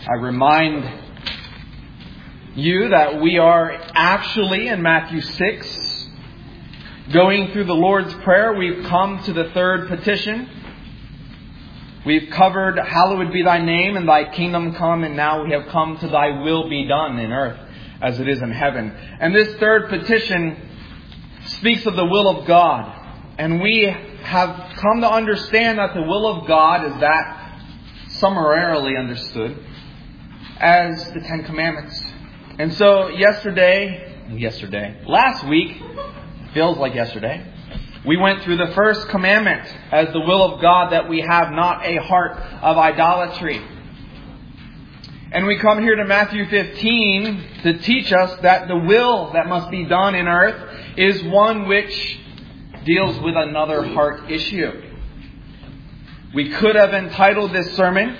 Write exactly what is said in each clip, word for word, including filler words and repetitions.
I remind you that we are actually in Matthew six, going through the Lord's Prayer. We've come to the third petition. We've covered, hallowed be thy name and thy kingdom come, and now we have come to thy will be done in earth as it is in heaven. And this third petition speaks of the will of God. And we have come to understand that the will of God is that summarily understood as the Ten Commandments. And so yesterday, yesterday, last week, feels like yesterday, we went through the first commandment as the will of God, that we have not a heart of idolatry. And we come here to Matthew fifteen to teach us that the will that must be done in earth is one which deals with another heart issue. We could have entitled this sermon,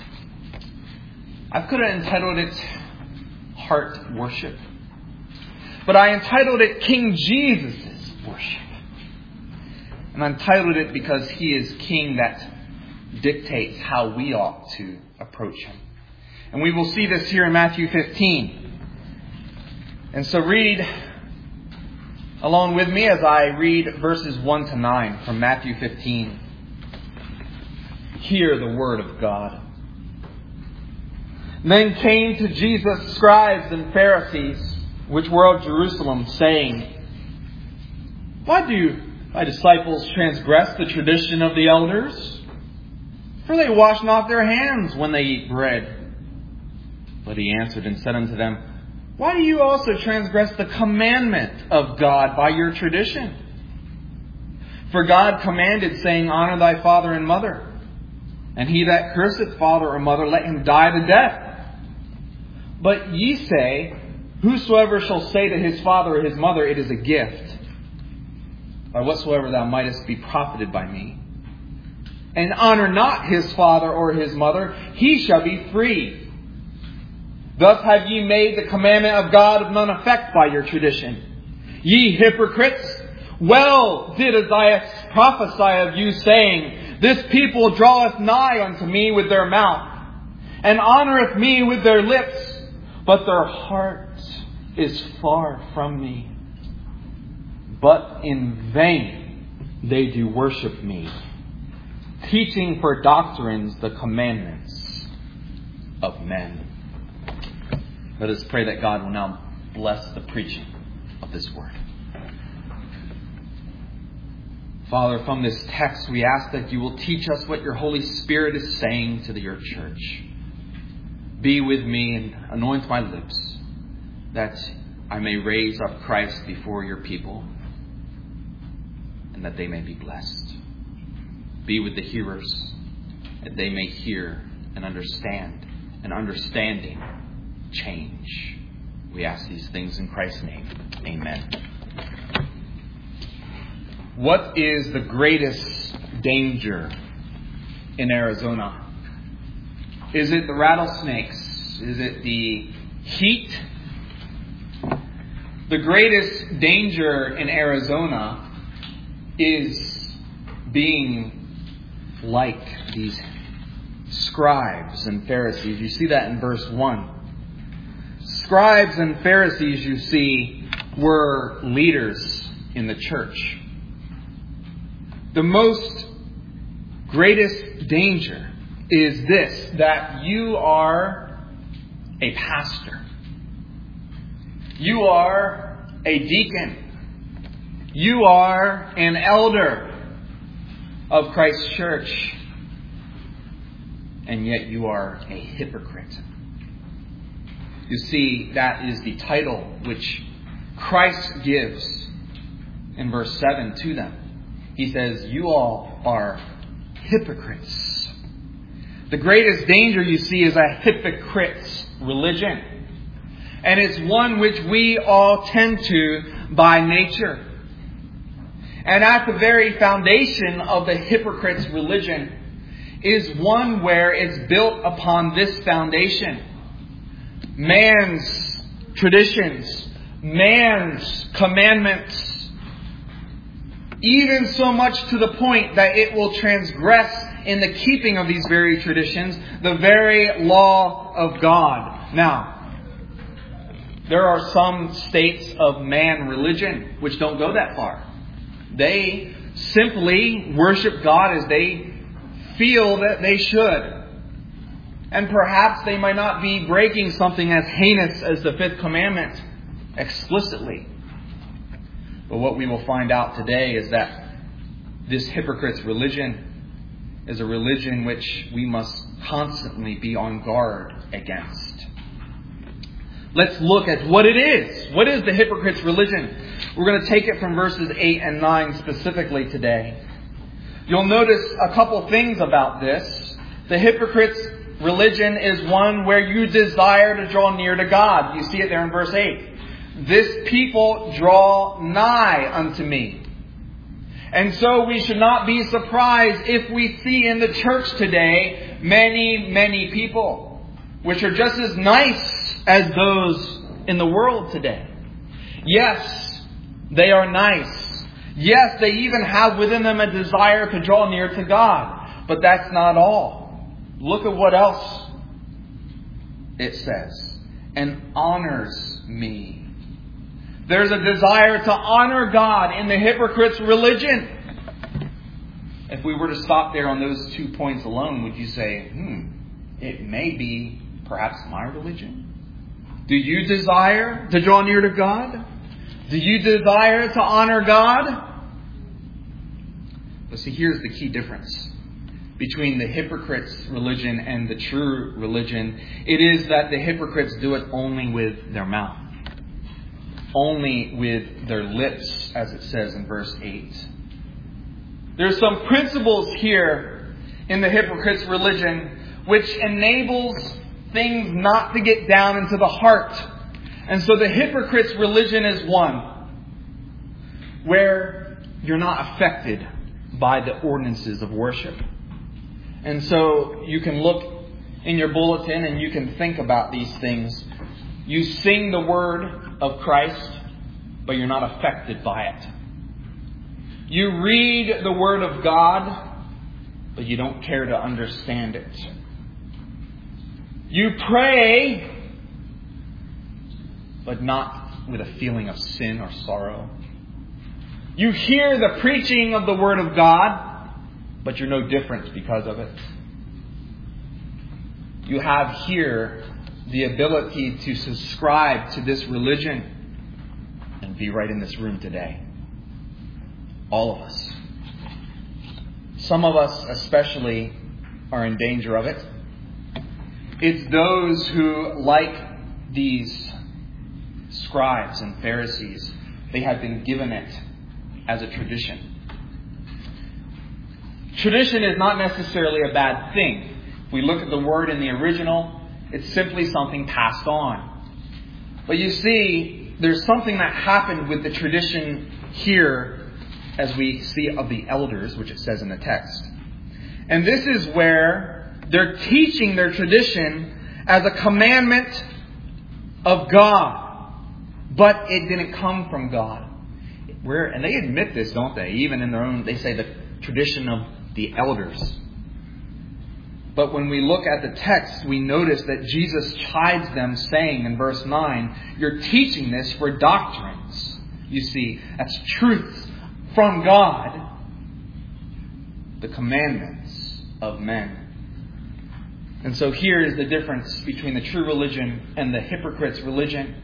I could have entitled it Heart Worship. But I entitled it King Jesus' Worship. And I entitled it because He is King that dictates how we ought to approach Him. And we will see this here in Matthew fifteen. And so read along with me as I read verses one to nine from Matthew fifteen. Hear the word of God. Then came to Jesus scribes and Pharisees, which were of Jerusalem, saying, Why do thy disciples transgress the tradition of the elders? For they wash not their hands when they eat bread. But he answered and said unto them, Why do you also transgress the commandment of God by your tradition? For God commanded, saying, Honor thy father and mother. And he that curseth father or mother, let him die the death. But ye say, Whosoever shall say to his father or his mother, It is a gift, by whatsoever thou mightest be profited by me, and honor not his father or his mother, he shall be free. Thus have ye made the commandment of God of none effect by your tradition. Ye hypocrites, well did Isaiah prophesy of you, saying, This people draweth nigh unto me with their mouth, and honoureth me with their lips, but their heart is far from me. But in vain they do worship me, teaching for doctrines the commandments of men. Let us pray that God will now bless the preaching of this word. Father, from this text we ask that you will teach us what your Holy Spirit is saying to your church. Be with me and anoint my lips, that I may raise up Christ before your people, and that they may be blessed. Be with the hearers, that they may hear and understand, and understanding change. We ask these things in Christ's name. Amen. What is the greatest danger in Arizona? Is it the rattlesnakes? Is it the heat? The greatest danger in Arizona is being like these scribes and Pharisees. You see that in verse one. Scribes and Pharisees, you see, were leaders in the church. The most greatest danger is this, that you are a pastor. You are a deacon. You are an elder of Christ's church. And yet you are a hypocrite. You see, that is the title which Christ gives in verse seven to them. He says, you all are hypocrites. The greatest danger, you see, is a hypocrite's religion. And it's one which we all tend to by nature. And at the very foundation of the hypocrite's religion is one where it's built upon this foundation. Man's traditions, man's commandments, even so much to the point that it will transgress in the keeping of these very traditions the very law of God. Now, there are some states of man religion which don't go that far. They simply worship God as they feel that they should. And perhaps they might not be breaking something as heinous as the fifth commandment explicitly. But what we will find out today is that this hypocrite's religion is a religion which we must constantly be on guard against. Let's look at what it is. What is the hypocrite's religion? We're going to take it from verses eight and nine specifically today. You'll notice a couple things about this. The hypocrite's religion is one where you desire to draw near to God. You see it there in verse eight. This people draw nigh unto me. And so we should not be surprised if we see in the church today many, many people which are just as nice as those in the world today. Yes, they are nice. Yes, they even have within them a desire to draw near to God. But that's not all. Look at what else it says. And honors me. There's a desire to honor God in the hypocrite's religion. If we were to stop there on those two points alone, would you say, hmm, it may be perhaps my religion? Do you desire to draw near to God? Do you desire to honor God? But see, here's the key difference between the hypocrite's religion and the true religion. It is that the hypocrites do it only with their mouth. Only with their lips, as it says in verse eight. There's some principles here in the hypocrite's religion which enables things not to get down into the heart. And so the hypocrite's religion is one where you're not affected by the ordinances of worship. And so you can look in your bulletin and you can think about these things. You sing the word of Christ, but you're not affected by it. You read the word of God, but you don't care to understand it. You pray, but not with a feeling of sin or sorrow. You hear the preaching of the Word of God, but you're no different because of it. You have here the ability to subscribe to this religion and be right in this room today. All of us. Some of us especially are in danger of it. It's those who, like these scribes and Pharisees, they have been given it as a tradition. Tradition is not necessarily a bad thing. If we look at the word in the original, it's simply something passed on. But you see, there's something that happened with the tradition here, as we see of the elders, which it says in the text. And this is where they're teaching their tradition as a commandment of God. But it didn't come from God. Where, and they admit this, don't they? Even in their own, they say the tradition of the elders. But when we look at the text, we notice that Jesus chides them, saying in verse nine, you're teaching this for doctrines. You see, that's truths from God. The commandments of men. And so here is the difference between the true religion and the hypocrite's religion.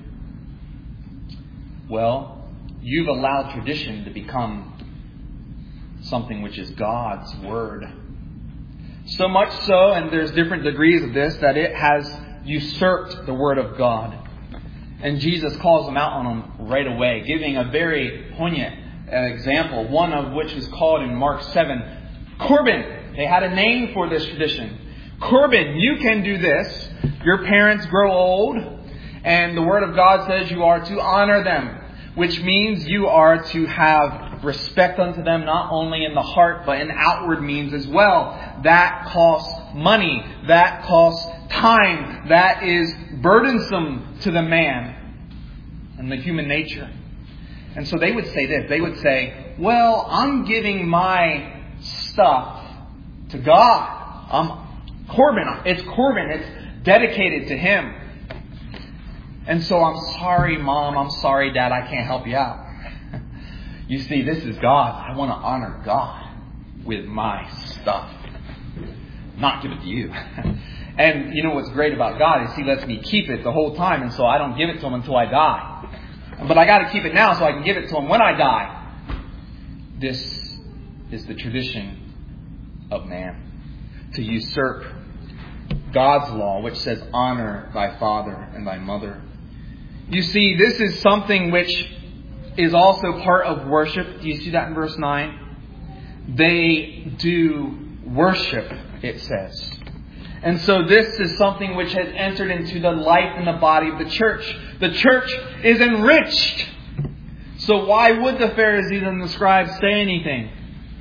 Well, you've allowed tradition to become something which is God's word. So much so, and there's different degrees of this, that it has usurped the word of God. And Jesus calls them out on them right away, giving a very poignant example, one of which is called in Mark seven, Corban. They had a name for this tradition. Corban, you can do this. Your parents grow old, and the Word of God says you are to honor them, which means you are to have respect unto them, not only in the heart, but in outward means as well. That costs money. That costs time. That is burdensome to the man and the human nature. And so they would say this. They would say, well, I'm giving my stuff to God. Um, Corban. It's Corban. It's dedicated to Him. And so I'm sorry, Mom. I'm sorry, Dad. I can't help you out. You see, this is God. I want to honor God with my stuff. Not give it to you. And you know what's great about God is He lets me keep it the whole time. And so I don't give it to Him until I die. But I got to keep it now so I can give it to Him when I die. This is the tradition of man. To usurp God's law, which says, honor thy father and thy mother. You see, this is something which is also part of worship. Do you see that in verse nine? They do worship, it says. And so this is something which has entered into the life and the body of the church. The church is enriched. So why would the Pharisees and the scribes say anything?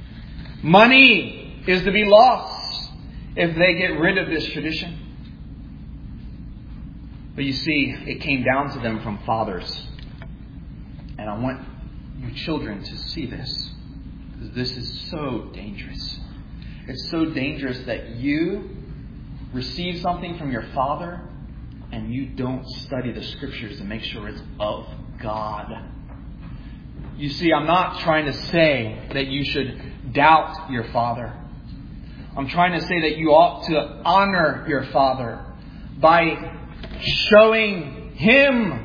Money is to be lost if they get rid of this tradition. But you see, it came down to them from fathers. And I want you children to see this. Because this is so dangerous. It's so dangerous that you receive something from your father and you don't study the scriptures to make sure it's of God. You see, I'm not trying to say that you should doubt your father. I'm trying to say that you ought to honor your father by showing him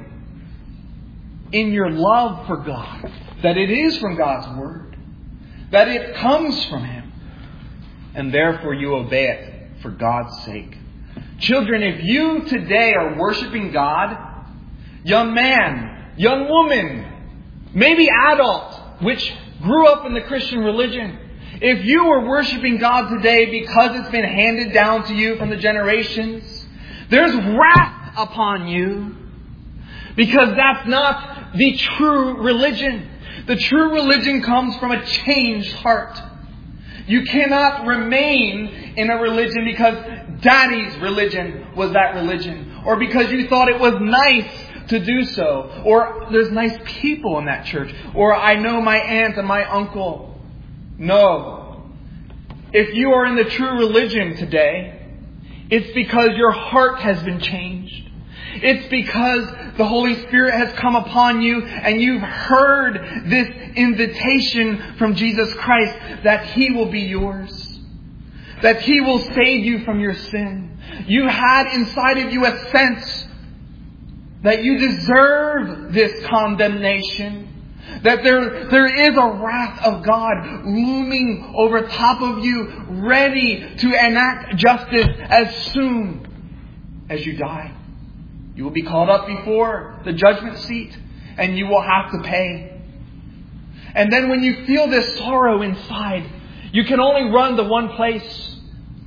in your love for God that it is from God's word, that it comes from Him, and therefore you obey it for God's sake. Children, if you today are worshiping God, young man, young woman, maybe adult, which grew up in the Christian religion, if you are worshiping God today because it's been handed down to you from the generations, there's wrath upon you, because that's not the true religion. The true religion comes from a changed heart. You cannot remain in a religion because Daddy's religion was that religion, or because you thought it was nice to do so, or there's nice people in that church, or I know my aunt and my uncle. No. If you are in the true religion today, it's because your heart has been changed. It's because the Holy Spirit has come upon you and you've heard this invitation from Jesus Christ that He will be yours. That He will save you from your sin. You had inside of you a sense that you deserve this condemnation. That there, there is a wrath of God looming over top of you, ready to enact justice as soon as you die. You will be called up before the judgment seat and you will have to pay. And then when you feel this sorrow inside, you can only run to one place.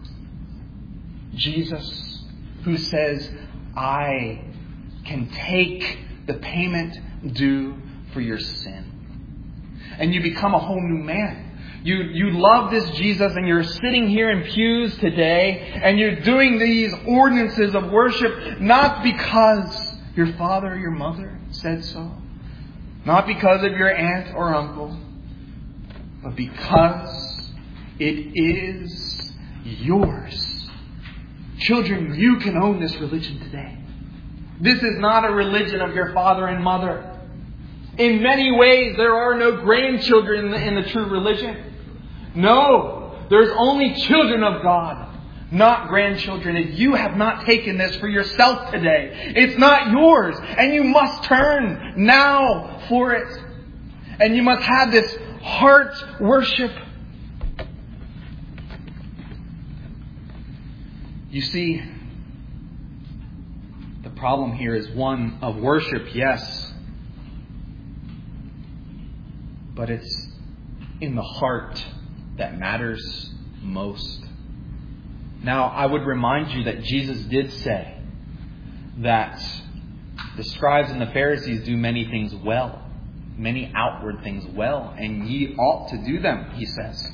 Jesus, who says, I can take the payment due for your sin. And you become a whole new man. You, you love this Jesus, and you're sitting here in pews today and you're doing these ordinances of worship not because your father or your mother said so, not because of your aunt or uncle, but because it is yours. Children, you can own this religion today. This is not a religion of your father and mother. In many ways, there are no grandchildren in the, in the true religion. No, there's only children of God, not grandchildren. If you have not taken this for yourself today, it's not yours. And you must turn now for it. And you must have this heart worship. You see, the problem here is one of worship, yes. But it's in the heart that matters most. Now, I would remind you that Jesus did say that the scribes and the Pharisees do many things well, many outward things well, and ye ought to do them, He says.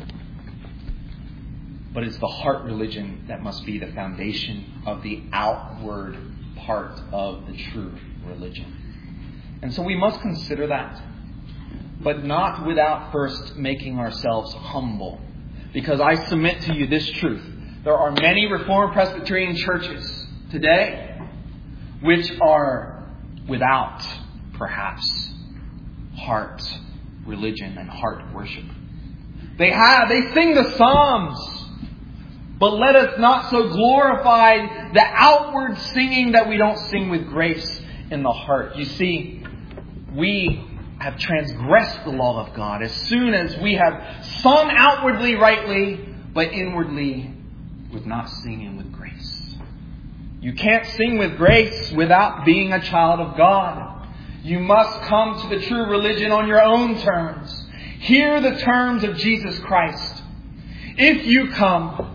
But it's the heart religion that must be the foundation of the outward part of the true religion. And so we must consider that. But not without first making ourselves humble Because I submit to you this truth. There are many Reformed Presbyterian churches today which are without, perhaps, heart religion and heart worship. They have, they sing the Psalms. But let us not so glorify the outward singing that we don't sing with grace in the heart. You see, we have transgressed the law of God as soon as we have sung outwardly rightly, but inwardly with not singing with grace. You can't sing with grace without being a child of God. You must come to the true religion on your own terms. Hear the terms of Jesus Christ. If you come,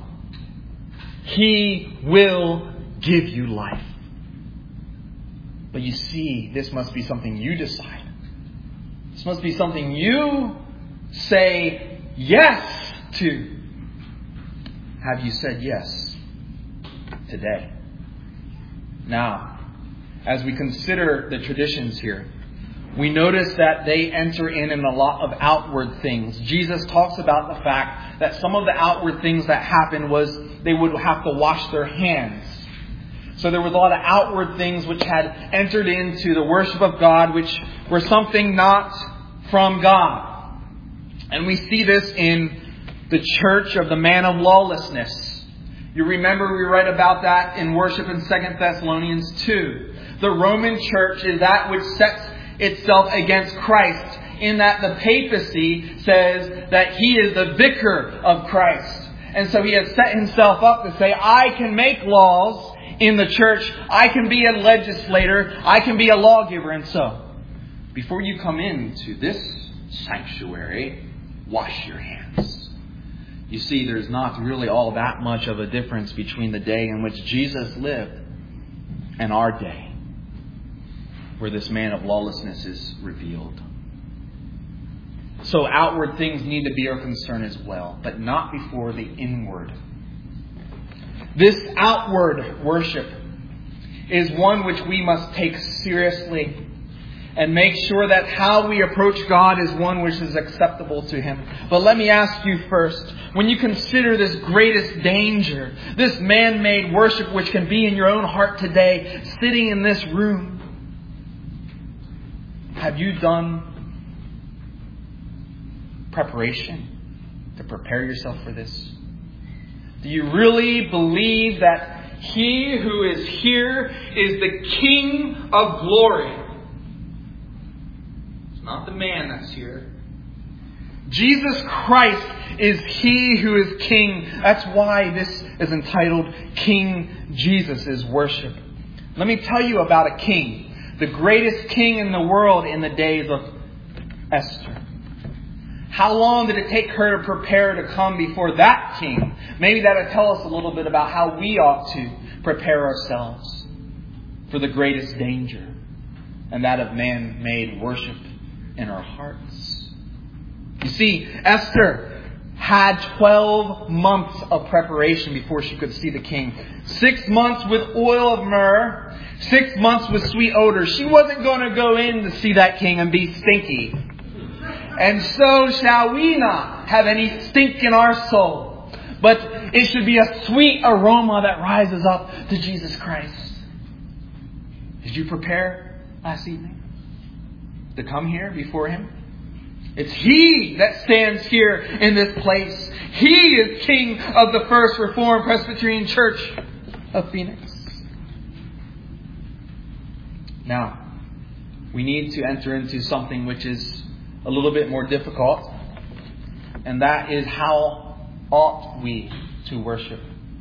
He will give you life. But you see, this must be something you decide. This must be something you say yes to. Have you said yes today? Now, as we consider the traditions here, we notice that they enter in in a lot of outward things. Jesus talks about the fact that some of the outward things that happened was they would have to wash their hands. So there was a lot of outward things which had entered into the worship of God, which were something not from God. And we see this in the church of the man of lawlessness. You remember we read about that in worship in Second Thessalonians two. The Roman church is that which sets itself against Christ, in that the papacy says that he is the vicar of Christ. And so he has set himself up to say, I can make laws in the church. I can be a legislator. I can be a lawgiver. And so, before you come into this sanctuary, wash your hands. You see, there's not really all that much of a difference between the day in which Jesus lived and our day, where this man of lawlessness is revealed. So outward things need to be our concern as well, but not before the inward. This outward worship is one which we must take seriously and make sure that how we approach God is one which is acceptable to Him. But let me ask you first, when you consider this greatest danger, this man-made worship which can be in your own heart today, sitting in this room, have you done preparation to prepare yourself for this? Do you really believe that He who is here is the King of glory? It's not the man that's here. Jesus Christ is He who is King. That's why this is entitled King Jesus' Worship. Let me tell you about a king. The greatest king in the world in the days of Esther. How long did it take her to prepare to come before that king? Maybe that would tell us a little bit about how we ought to prepare ourselves for the greatest danger, and that of man-made worship in our hearts. You see, Esther had twelve months of preparation before she could see the king. Six months with oil of myrrh. Six months with sweet odor. She wasn't going to go in to see that king and be stinky. And so shall we not have any stink in our soul. But it should be a sweet aroma that rises up to Jesus Christ. Did you prepare last evening to come here before Him? It's He that stands here in this place. He is King of the First Reformed Presbyterian Church of Phoenix. Now, we need to enter into something which is a little bit more difficult. And that is, how ought we to worship?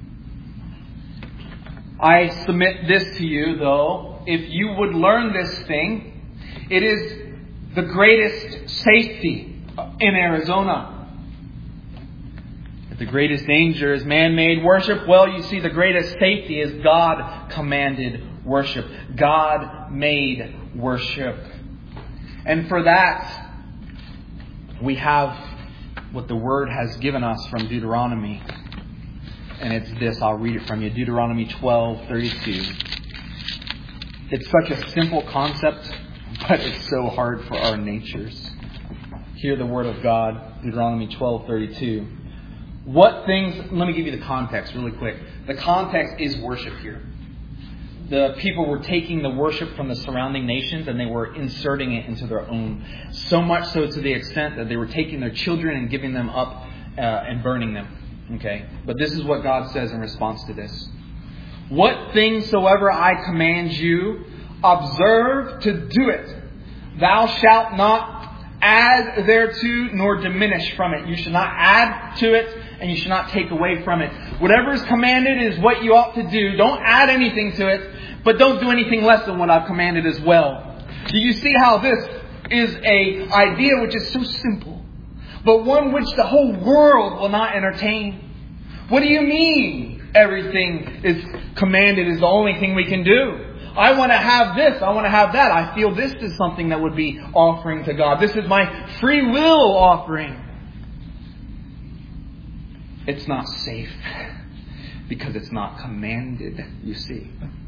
I submit this to you, though. If you would learn this thing, it is the greatest safety in Arizona. If the greatest danger is man-made worship, well, you see, the greatest safety is God-commanded worship. God-made worship. And for that, we have what the Word has given us from Deuteronomy. And it's this. I'll read it from you. Deuteronomy twelve thirty-two. It's such a simple concept, but it's so hard for our natures. Hear the Word of God. Deuteronomy twelve thirty-two. What things, let me give you the context really quick. The context is worship here. The people were taking the worship from the surrounding nations and they were inserting it into their own. So much so to the extent that they were taking their children and giving them up uh, and burning them. Okay? But this is what God says in response to this. What things soever I command you, observe to do it. Thou shalt not add thereto nor diminish from it. You should not add to it and you should not take away from it. Whatever is commanded is what you ought to do. Don't add anything to it, but don't do anything less than what I've commanded as well. Do you see how this is a idea which is so simple, but one which the whole world will not entertain? What do you mean everything is commanded is the only thing we can do? I want to have this. I want to have that. I feel this is something that would be offering to God. This is my free will offering. It's not safe because it's not commanded, you see.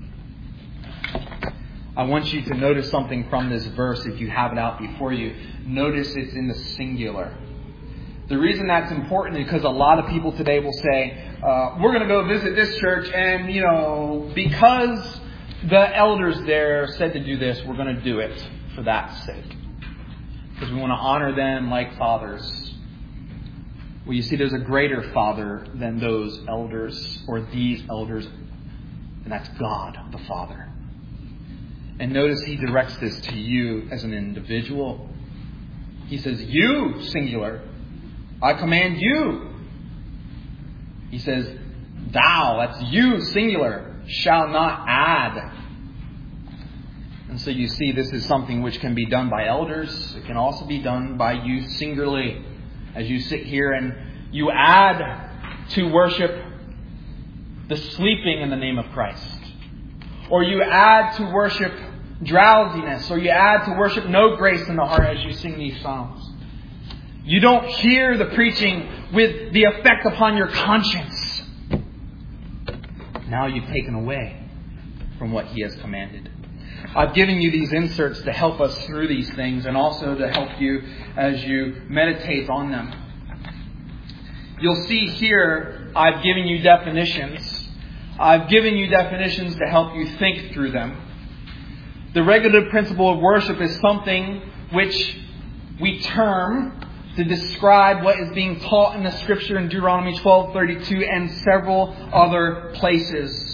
I want you to notice something from this verse if you have it out before you. Notice it's in the singular. The reason that's important is because a lot of people today will say, uh, we're going to go visit this church and, you know, because the elders there said to do this, we're going to do it for that sake. Because we want to honor them like fathers. Well, you see, there's a greater Father than those elders or these elders, and that's God, the Father. And notice He directs this to you as an individual. He says, you, singular, I command you. He says, thou, that's you, singular, shall not add. And so you see, this is something which can be done by elders. It can also be done by you singularly. As you sit here and you add to worship the sleeping in the name of Christ. Or you add to worship drowsiness. Or you add to worship no grace in the heart as you sing these psalms. You don't hear the preaching with the effect upon your conscience. Now you've taken away from what He has commanded. I've given you these inserts to help us through these things and also to help you as you meditate on them. You'll see here, I've given you definitions. I've given you definitions to help you think through them. The regulative principle of worship is something which we term to describe what is being taught in the Scripture in Deuteronomy twelve thirty-two and several other places.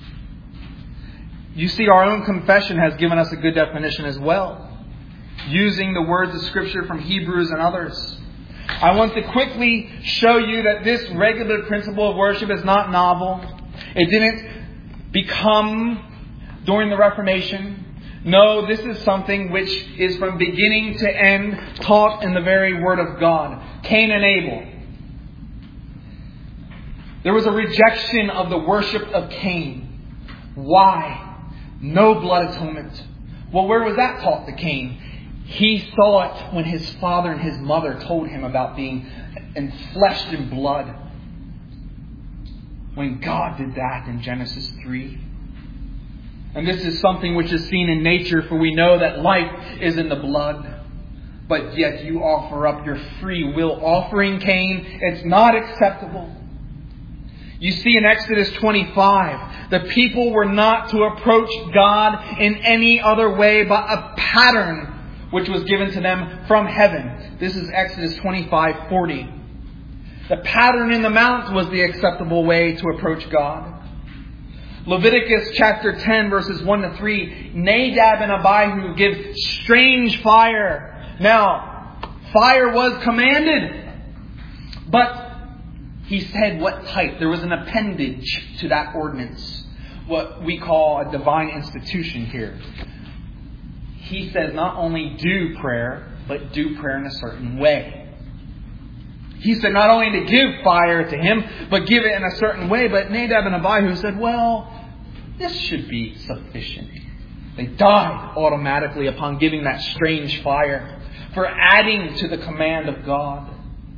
You see, our own confession has given us a good definition as well, using the words of Scripture from Hebrews and others. I want to quickly show you that this regular principle of worship is not novel. It didn't become during the Reformation. No, this is something which is from beginning to end taught in the very Word of God. Cain and Abel. There was a rejection of the worship of Cain. Why? No blood atonement. Well, where was that taught to Cain? He saw it when his father and his mother told him about being enfleshed in blood. When God did that in Genesis three. And this is something which is seen in nature, for we know that life is in the blood. But yet you offer up your free will offering, Cain. It's not acceptable. You see in Exodus twenty-five, the people were not to approach God in any other way but a pattern which was given to them from heaven. This is Exodus twenty-five forty. The pattern in the mount was the acceptable way to approach God. Leviticus chapter ten verses one to three. Nadab and Abihu give strange fire. Now, fire was commanded, but he said what type. There was an appendage to that ordinance. What we call a divine institution here. He says not only do prayer, but do prayer in a certain way. He said not only to give fire to him, but give it in a certain way. But Nadab and Abihu said, well, this should be sufficient. They died automatically upon giving that strange fire for adding to the command of God.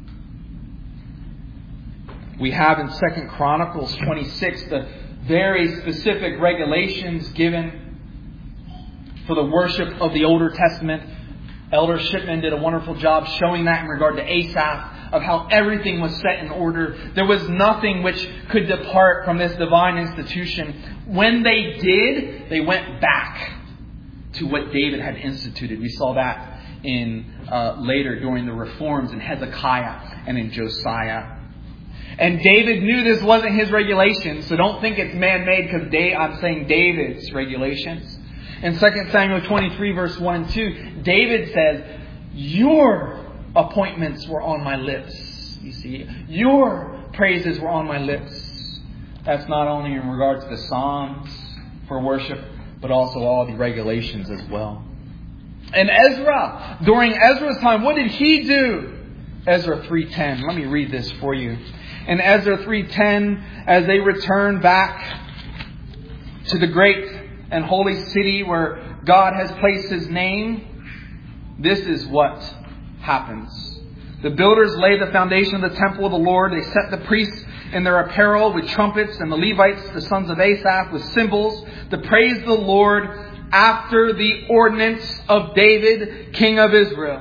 We have in Second Chronicles twenty-six the very specific regulations given for the worship of the Older Testament. Elder Shipman did a wonderful job showing that in regard to Asaph. of how everything was set in order. There was nothing which could depart from this divine institution. When they did, they went back to what David had instituted. We saw that in uh, later during the reforms in Hezekiah and in Josiah. And David knew this wasn't his regulations, so don't think it's man-made because da- I'm saying David's regulations. In Second Samuel twenty-three, verse one and two, David says, your appointments were on my lips. You see, your praises were on my lips. That's not only in regard to the Psalms for worship, but also all the regulations as well. And Ezra, during Ezra's time, what did he do? Ezra three ten. Let me read this for you. In Ezra three ten, as they return back to the great and holy city where God has placed His name, this is what happens. The builders laid the foundation of the temple of the Lord. They set the priests in their apparel with trumpets, and the Levites, the sons of Asaph, with cymbals, to praise the Lord after the ordinance of David, king of Israel.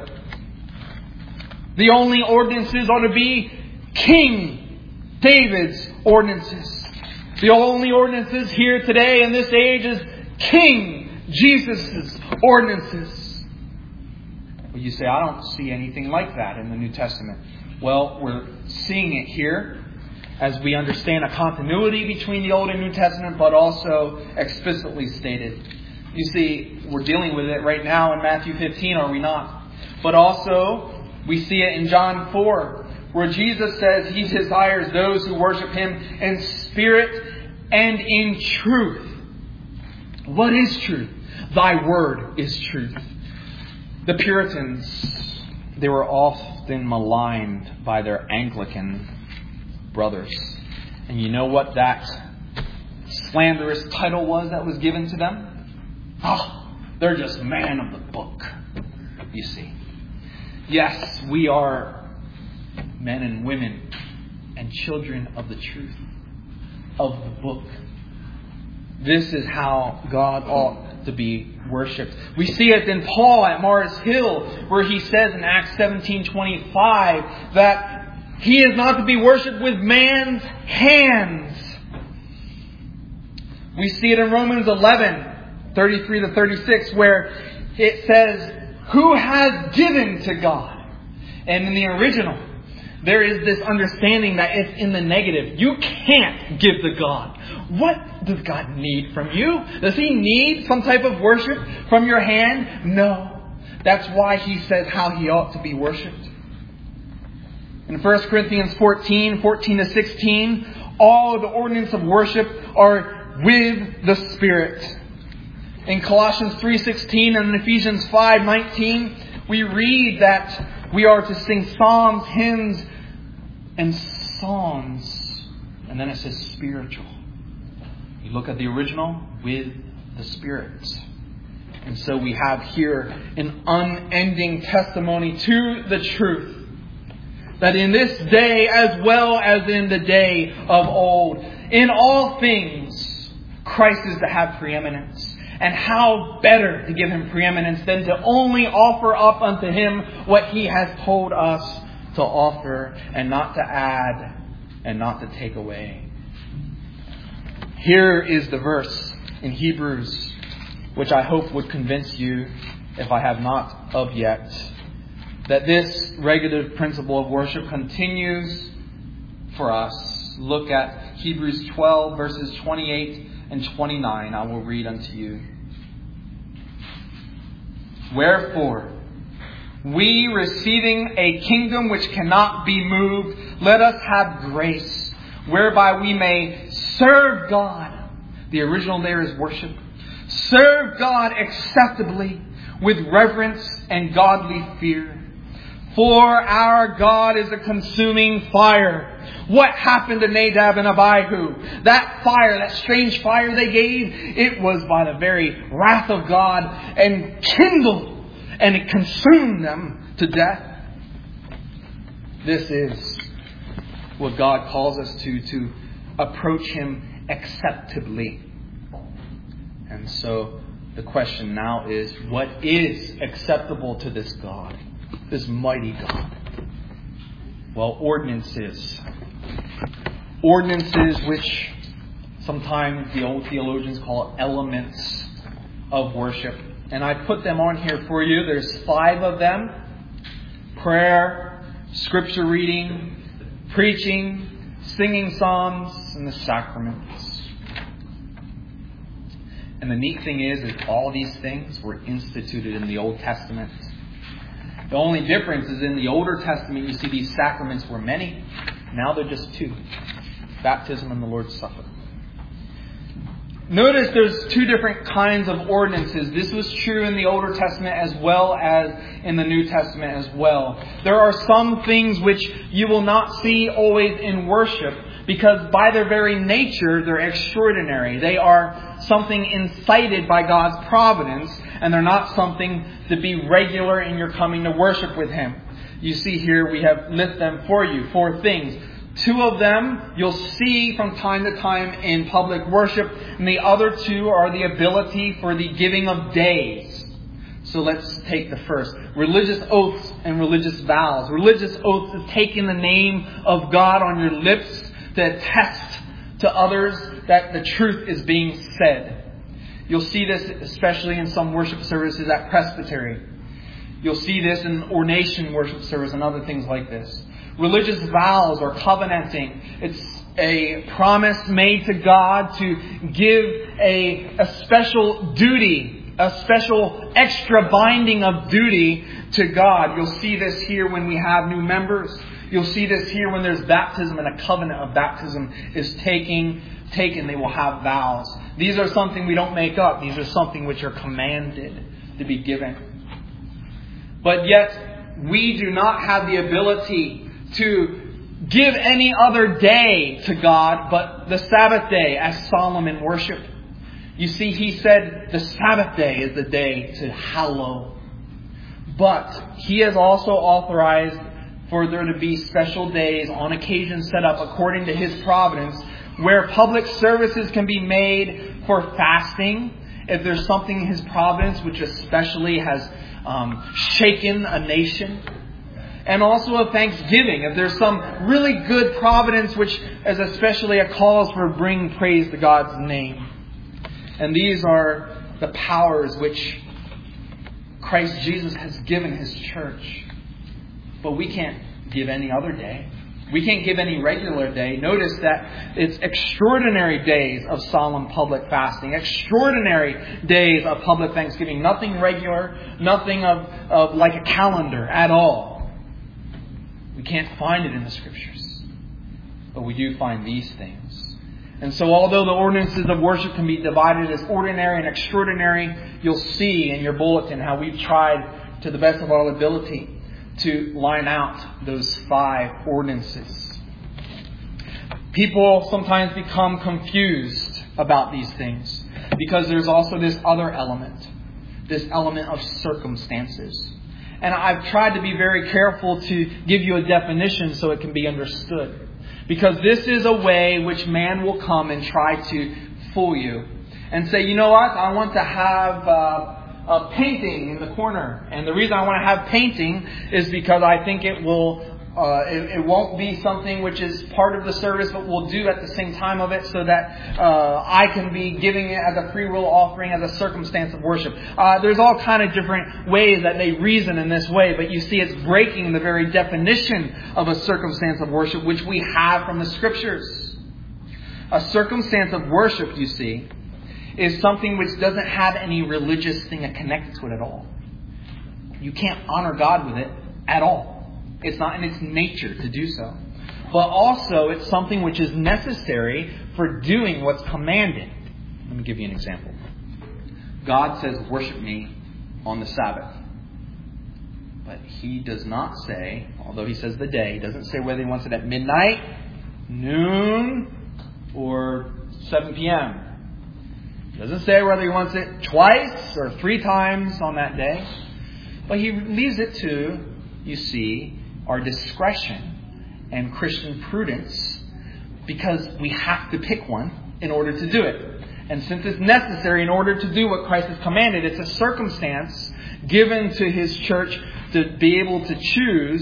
The only ordinances ought to be King David's ordinances. The only ordinances here today in this age is King Jesus' ordinances. Well, you say, I don't see anything like that in the New Testament. Well, we're seeing it here as we understand a continuity between the Old and New Testament, but also explicitly stated. You see, we're dealing with it right now in Matthew fifteen, are we not? But also, we see it in John four, where Jesus says He desires those who worship Him in spirit and in truth. What is truth? Thy word is truth. The Puritans, they were often maligned by their Anglican brothers. And you know what that slanderous title was that was given to them? Oh, they're just man of the book, you see. Yes, we are men and women and children of the truth, of the book. This is how God ought to be worshipped. We see it in Paul at Mars Hill, where he says in Acts seventeen twenty-five that he is not to be worshipped with man's hands. We see it in Romans eleven thirty-three to thirty-six, where it says, who has given to God? And in the original, there is this understanding that it's in the negative. You can't give to God. What does God need from you? Does He need some type of worship from your hand? No. That's why He says how He ought to be worshipped. In First Corinthians fourteen, fourteen to sixteen, all the ordinance of worship are with the Spirit. In Colossians three sixteen and in Ephesians five nineteen, we read that we are to sing psalms, hymns, and songs. And then it says spiritual. You look at the original, with the Spirit. And so we have here an unending testimony to the truth, that in this day as well as in the day of old, in all things, Christ is to have preeminence. And how better to give Him preeminence than to only offer up unto Him what He has told us to offer, and not to add and not to take away. Here is the verse in Hebrews, which I hope would convince you, if I have not of yet, that this regulative principle of worship continues for us. Look at Hebrews twelve, verses twenty-eight and twenty-nine. I will read unto you. Wherefore, we receiving a kingdom which cannot be moved, let us have grace, whereby we may serve God. The original there is worship. Serve God acceptably with reverence and godly fear. For our God is a consuming fire. What happened to Nadab and Abihu? That fire, that strange fire they gave, it was by the very wrath of God and kindled, and it consumed them to death. This is what God calls us to, to approach Him acceptably. And so the question now is, what is acceptable to this God? This mighty God. Well, ordinances. Ordinances which sometimes the old theologians call elements of worship. And I put them on here for you. There's five of them. Prayer, scripture reading, preaching, singing psalms, and the sacraments. And the neat thing is, is all these things were instituted in the Old Testament. The only difference is in the Older Testament, you see these sacraments were many. Now they're just two. Baptism and the Lord's Supper. Notice there's two different kinds of ordinances. This was true in the Older Testament as well as in the New Testament as well. There are some things which you will not see always in worship because by their very nature they're extraordinary. They are something incited by God's providence and they're not something to be regular in your coming to worship with Him. You see here we have listed them for you. Four things. Two of them you'll see from time to time in public worship. And the other two are the ability for the giving of days. So let's take the first. Religious oaths and religious vows. Religious oaths is taking the name of God on your lips to attest to others that the truth is being said. You'll see this especially in some worship services at presbytery. You'll see this in ordination worship service and other things like this. Religious vows or covenanting. It's a promise made to God to give a, a special duty, a special extra binding of duty to God. You'll see this here when we have new members. You'll see this here when there's baptism and a covenant of baptism is taking, taken. They will have vows. These are something we don't make up. These are something which are commanded to be given. But yet, we do not have the ability to give any other day to God but the Sabbath day as Solomon worshiped. You see, he said the Sabbath day is the day to hallow. But he has also authorized for there to be special days on occasion set up according to his providence where public services can be made for fasting. If there's something in his providence which especially has um, shaken a nation. And also of thanksgiving. If there's some really good providence which is especially a cause for bringing praise to God's name. And these are the powers which Christ Jesus has given His church. But we can't give any other day. We can't give any regular day. Notice that it's extraordinary days of solemn public fasting. Extraordinary days of public thanksgiving. Nothing regular. Nothing of, of like a calendar at all. We can't find it in the Scriptures. But we do find these things. And so although the ordinances of worship can be divided as ordinary and extraordinary, you'll see in your bulletin how we've tried to the best of our ability to line out those five ordinances. People sometimes become confused about these things because there's also this other element, this element of circumstances. And I've tried to be very careful to give you a definition so it can be understood. Because this is a way which man will come and try to fool you. And say, you know what, I want to have uh, a painting in the corner. And the reason I want to have painting is because I think it will... Uh, it, it won't be something which is part of the service, but we'll do at the same time of it so that uh, I can be giving it as a free will offering, as a circumstance of worship. Uh, there's all kind of different ways that they reason in this way, but you see it's breaking the very definition of a circumstance of worship, which we have from the Scriptures. A circumstance of worship, you see, is something which doesn't have any religious thing connected to it at all. You can't honor God with it at all. It's not in its nature to do so. But also, it's something which is necessary for doing what's commanded. Let me give you an example. God says, worship me on the Sabbath. But He does not say, although He says the day, He doesn't say whether He wants it at midnight, noon, or seven p.m. He doesn't say whether He wants it twice or three times on that day. But He leaves it to, you see, our discretion and Christian prudence, because we have to pick one in order to do it. And since it's necessary in order to do what Christ has commanded, it's a circumstance given to His church to be able to choose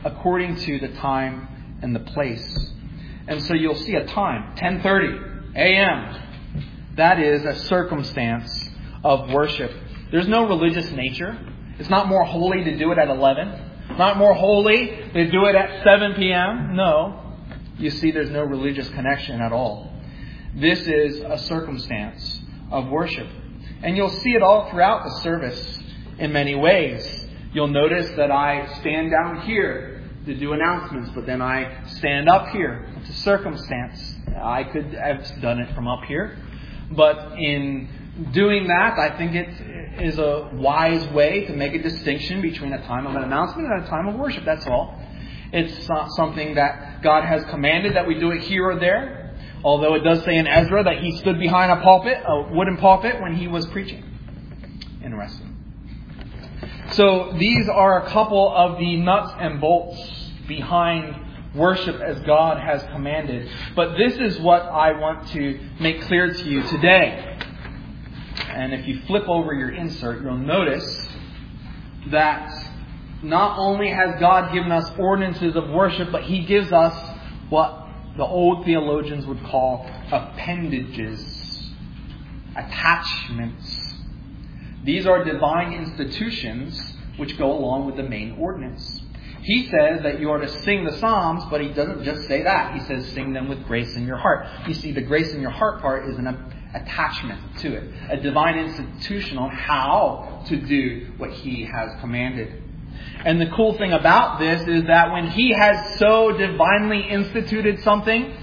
according to the time and the place. And so you'll see a time, ten thirty a.m. That is a circumstance of worship. There's no religious nature. It's not more holy to do it at eleven. Not more holy to do it at seven p.m. No. You see, there's no religious connection at all. This is a circumstance of worship. And you'll see it all throughout the service in many ways. You'll notice that I stand down here to do announcements, but then I stand up here. It's a circumstance. I could have done it from up here. But in doing that, I think it is a wise way to make a distinction between a time of an announcement and a time of worship. That's all. It's not something that God has commanded that we do it here or there. Although it does say in Ezra that he stood behind a pulpit, a wooden pulpit, when he was preaching. Interesting. So these are a couple of the nuts and bolts behind worship as God has commanded. But this is what I want to make clear to you today. And if you flip over your insert, you'll notice that not only has God given us ordinances of worship, but He gives us what the old theologians would call appendages, attachments. These are divine institutions which go along with the main ordinance. He says that you are to sing the Psalms, but He doesn't just say that. He says sing them with grace in your heart. You see, the grace in your heart part is an attachment to it. A divine institution on how to do what He has commanded. And the cool thing about this is that when He has so divinely instituted something,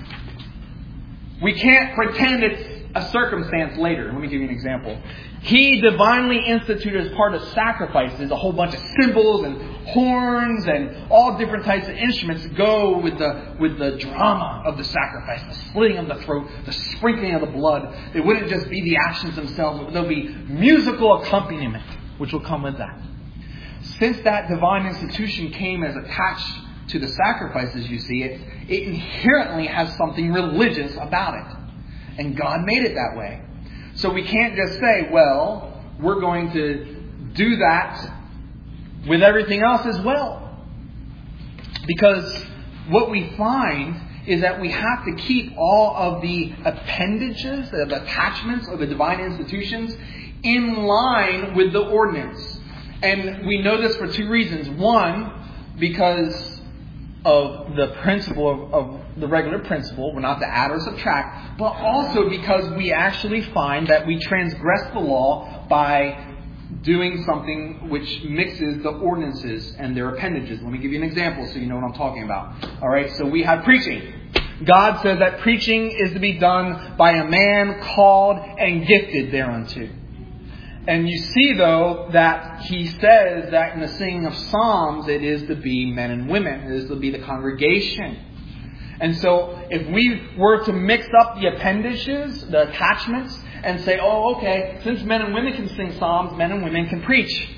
we can't pretend it's a circumstance later. Let me give you an example. He divinely instituted as part of sacrifices a whole bunch of cymbals and horns and all different types of instruments to go with the with the drama of the sacrifice, the slitting of the throat, the sprinkling of the blood. It wouldn't just be the actions themselves, but there'll be musical accompaniment which will come with that. Since that divine institution came as attached to the sacrifices, you see, it, it inherently has something religious about it. And God made it that way. So we can't just say, well, we're going to do that with everything else as well. Because what we find is that we have to keep all of the appendages, the attachments of the divine institutions in line with the ordinance. And we know this for two reasons. One, because of the principle of, of the regular principle, we're not to add or subtract, but also because we actually find that we transgress the law by doing something which mixes the ordinances and their appendages. Let me give you an example so you know what I'm talking about. All right, so we have preaching. God says that preaching is to be done by a man called and gifted thereunto. And you see, though, that He says that in the singing of psalms, it is to be men and women. It is to be the congregation. And so if we were to mix up the appendages, the attachments, and say, oh, okay, since men and women can sing psalms, men and women can preach.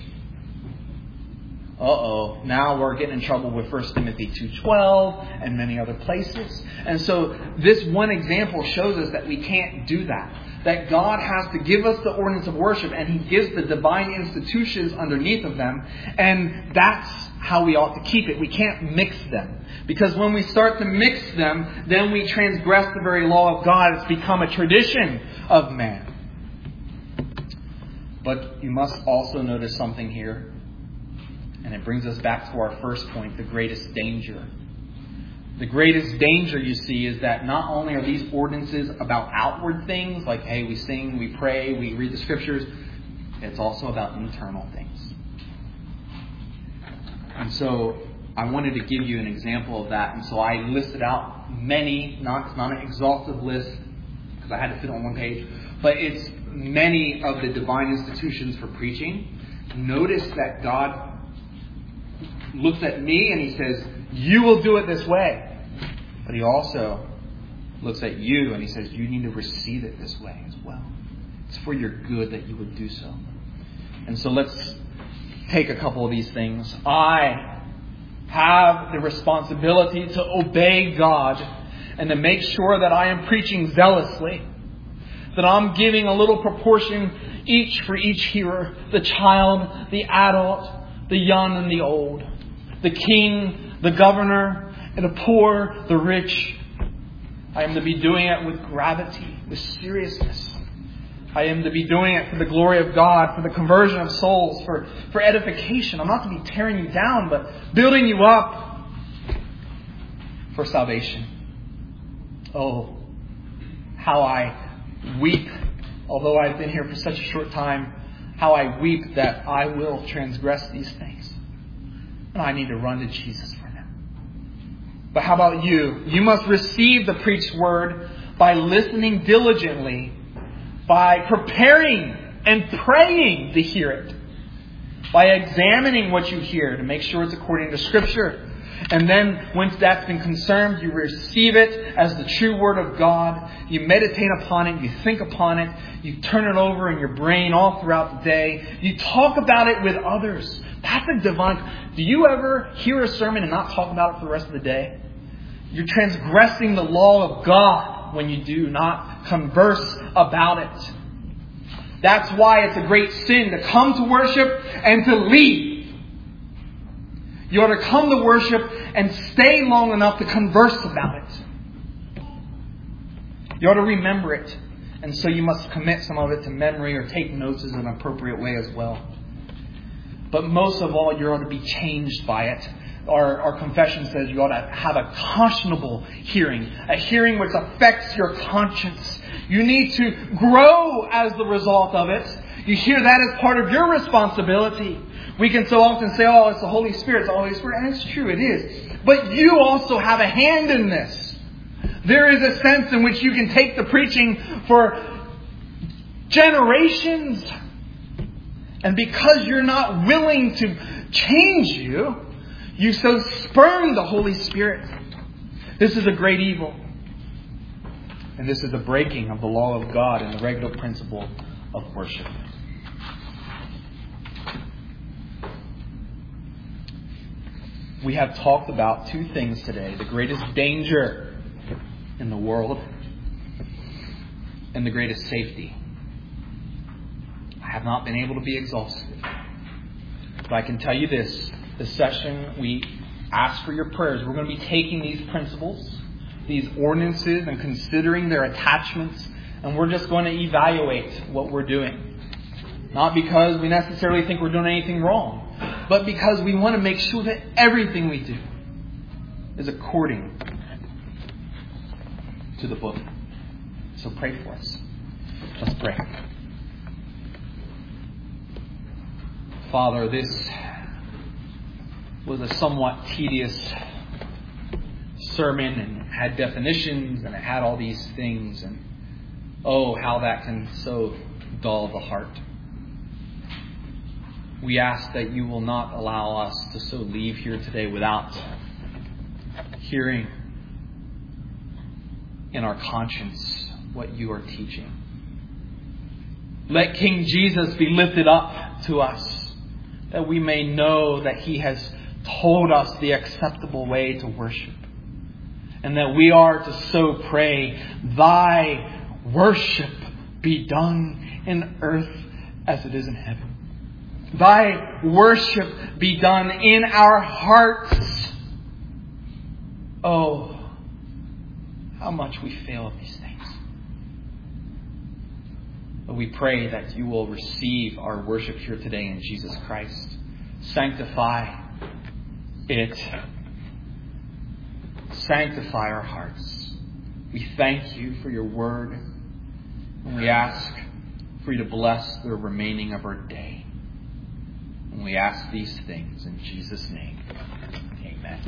Uh-oh, now we're getting in trouble with First Timothy two twelve and many other places. And so this one example shows us that we can't do that. That God has to give us the ordinance of worship, and He gives the divine institutions underneath of them. And that's how we ought to keep it. We can't mix them. Because when we start to mix them, then we transgress the very law of God. It's become a tradition of man. But you must also notice something here. And it brings us back to our first point, the greatest danger. The greatest danger, you see, is that not only are these ordinances about outward things, like, hey, we sing, we pray, we read the Scriptures, it's also about internal things. And so I wanted to give you an example of that. And so I listed out many, not, not an exhaustive list, because I had to fit on one page, but it's many of the divine institutions for preaching. Notice that God looks at me and He says, you will do it this way. But He also looks at you and He says, you need to receive it this way as well. It's for your good that you would do so. And so let's take a couple of these things. I have the responsibility to obey God and to make sure that I am preaching zealously. That I'm giving a little proportion each for each hearer. The child, the adult, the young and the old. the king, the governor, and the poor, the rich. I am to be doing it with gravity, with seriousness. I am to be doing it for the glory of God, for the conversion of souls, for, for edification. I'm not to be tearing you down, but building you up for salvation. Oh, how I weep, although I've been here for such a short time, how I weep that I will transgress these things. And I need to run to Jesus for them. But how about you? You must receive the preached word by listening diligently, by preparing and praying to hear it, by examining what you hear to make sure it's according to Scripture. And then, once that's been confirmed, you receive it as the true Word of God. You meditate upon it. You think upon it. You turn it over in your brain all throughout the day. You talk about it with others. That's a divine... Do you ever hear a sermon and not talk about it for the rest of the day? You're transgressing the law of God when you do not converse about it. That's why it's a great sin to come to worship and to leave. You ought to come to worship and stay long enough to converse about it. You ought to remember it. And so you must commit some of it to memory or take notes in an appropriate way as well. But most of all, you ought to be changed by it. Our, our confession says you ought to have a conscionable hearing. A hearing which affects your conscience. You need to grow as the result of it. You hear that as part of your responsibility. We can so often say, oh, it's the Holy Spirit, it's the Holy Spirit. And it's true, it is. But you also have a hand in this. There is a sense in which you can take the preaching for generations. And because you're not willing to change you, you so spurn the Holy Spirit. This is a great evil. And this is a breaking of the law of God and the regular principle of worship. We have talked about two things today. The greatest danger in the world and the greatest safety. I have not been able to be exhaustive. But I can tell you this. This session, we ask for your prayers. We're going to be taking these principles, these ordinances, and considering their attachments. And we're just going to evaluate what we're doing. Not because we necessarily think we're doing anything wrong, but because we want to make sure that everything we do is according to the book. So pray for us. Let's pray. Father, this was a somewhat tedious sermon and had definitions and it had all these things. And oh, how that can so dull the heart. We ask that you will not allow us to so leave here today without hearing in our conscience what you are teaching. Let King Jesus be lifted up to us, that we may know that he has told us the acceptable way to worship. And that we are to so pray, thy worship be done in earth as it is in heaven. Thy worship be done in our hearts. Oh, how much we fail at these things. But we pray that you will receive our worship here today in Jesus Christ. Sanctify it. Sanctify our hearts. We thank you for your word. And we ask for you to bless the remaining of our day. And we ask these things in Jesus' name. Amen.